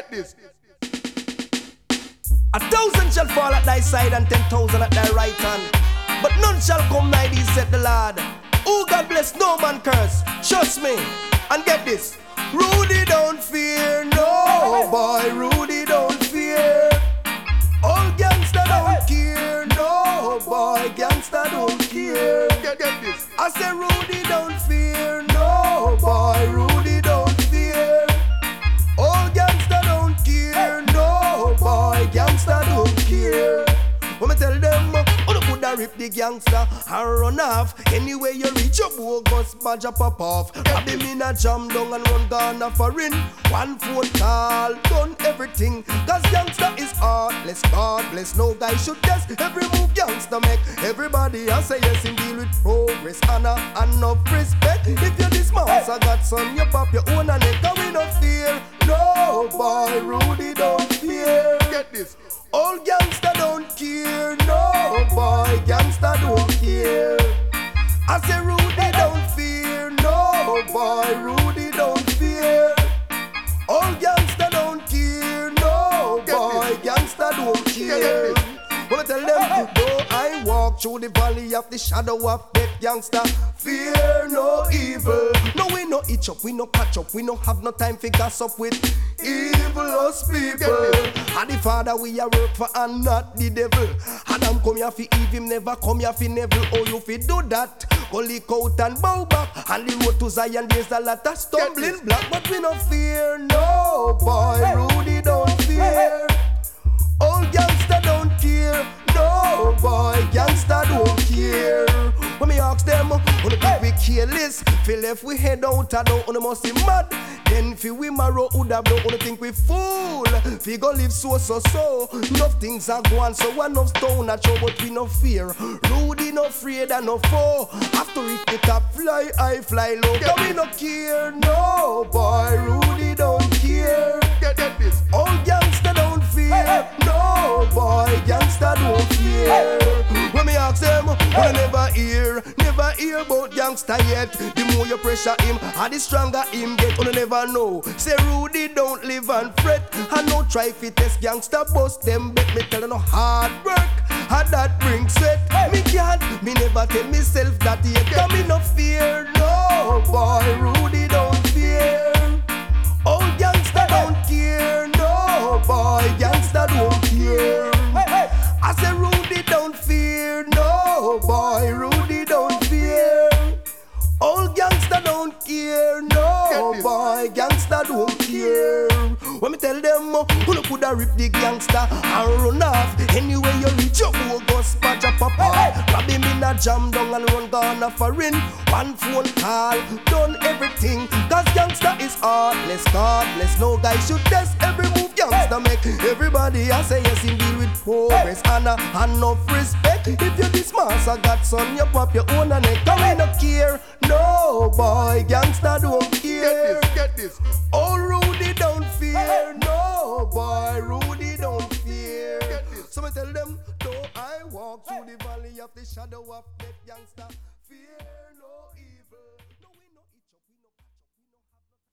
Get this. 1,000 shall fall at thy side and 10,000 at thy right hand, but none shall come nigh thee, said the Lord. Oh, God bless, no man curse. Trust me. And get this. Rudy don't fear, no boy. Rudy don't fear. All gangsta don't care, no boy. Gangsta don't care. Get this. I say Rudy don't fear, no boy. Rudy don't fear. All gangsta don't care, no boy. Gangsta don't care. When me tell them, oh, the coulda rip the gangster and run off. Anyway you reach your bogus badge a pop off. Grab him in a jam down and run Ghana foreign. One phone call, done everything. Cause gangster is heartless, God bless. No guy should test every move gangster make. Everybody I say yes in deal with progress, honor and enough respect. If you're this mouse, I got some, you pop your own and neck. And we no fear, no boy, Rudy don't fear. Get this. All gangsta don't care, no boy, gangsta don't care. I say Rudy don't fear, no boy, Rudy don't fear. All gangsta don't care, no boy, gangsta don't care. When I tell them, though I walk through the valley of the shadow of death, gangsta, fear no evil. No, we no itch up, we no catch up, we no have no time for gossip with evilous people. And the Father we a work for and not the devil. Adam come here for Eve, him never come here for Neville. Oh, you fi do that, go lick out and bow back. And the road to Zion there's a lot of stumbling block, but we no fear, no boy, Rudy don't fear. All gangsta don't care, no boy, gangsta don't care. When me ask them, when think we careless, feel if we head out and down, on must be mad. Then fi we marrow woulda blow, on think we fool. Fi go live so. Enough things are gone, so enough stone a throw, but we no fear. Rudy no afraid and no foe. After it the top, fly high, fly low. Cause we no care, no boy, Rudy don't care. Get this. All gangsta don't fear, no boy, gangsta don't fear. When me ask them, I never hear about gangsta yet. The more you pressure him, and the stronger him get. You never know. Say Rudy don't live and fret. I no try fi test gangsta bust them bet. Me tell you no hard work, and that brings sweat. Me can't, me never tell myself that yet. Cause me no fear, no boy, Rudy don't fear. All gangsta don't care, no boy, gangsta don't care. I say Rudy don't fear, no boy, Rudy don't fear. All gangsta don't care, no boy, gangsta don't care. When me tell them, who coulda rip the gangsta and run off. Anyway you reach your bogus badge a pop off. Grab him in a jam down and run Ghana foreign. One phone call, done everything. Cause gangsta is heartless, godless. No guy should test every move gangsta make. Everybody I say yes in deal with progress, honor and enough respect. If you're this mass, I got son, you pop your own and neck. Cause we no care, no boy, gangsta don't care. Get this. All Rudy don't fear, no boy, Rudy don't fear. So I tell them, though I walk through the valley of the shadow of death, gangsta, fear no evil.